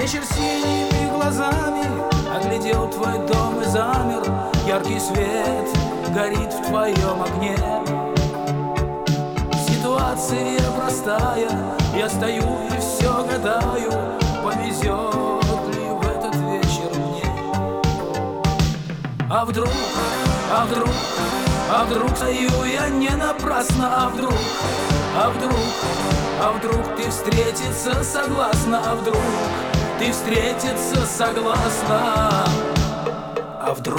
Вечер синими глазами оглядел твой дом и замер. Яркий свет горит в твоем окне. Ситуация простая, я стою и все гадаю, повезет ли в этот вечер мне. А вдруг стою я не напрасно. А вдруг ты встретиться согласна. А вдруг ты встретиться согласна. А вдруг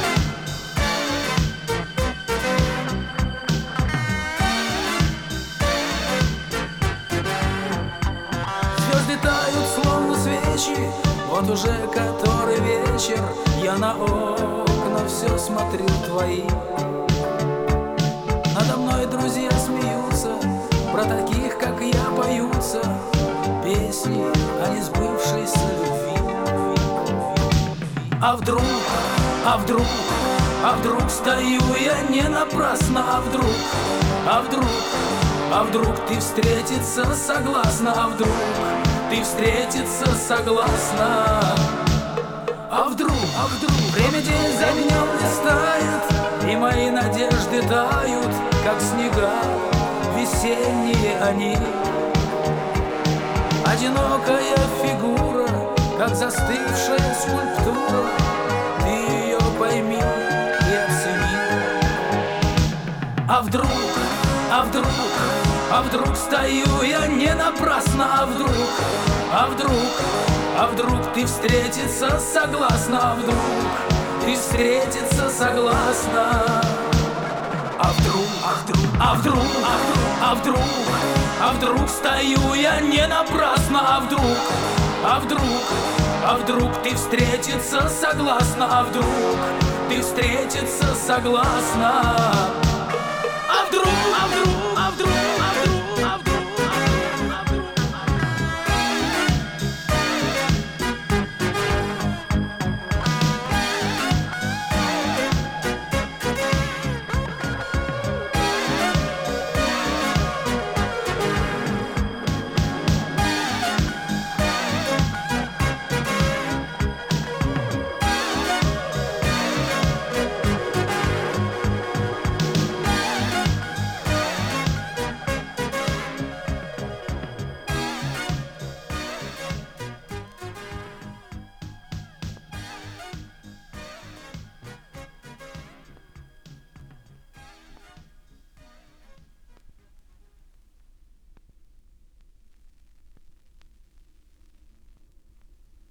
звезды тают, словно свечи. Вот уже который вечер, я на окна все смотрю твои. Надо мной друзья смеются, про таких, как я, поются песни о несбывшейся любви. А вдруг стою я не напрасно. А вдруг ты встретиться согласна. А вдруг ты встретиться согласна. А вдруг время день за днем листает, и мои надежды тают, как снега весенние они. Одинокая фигура, как застывшая скульптура, ты ее пойми и оцени. А вдруг стою я не напрасно. А вдруг ты встретиться согласна. А вдруг ты встретиться согласна. А вдруг стою я не напрасно. А вдруг ты встретиться согласна. А вдруг ты встретиться согласна.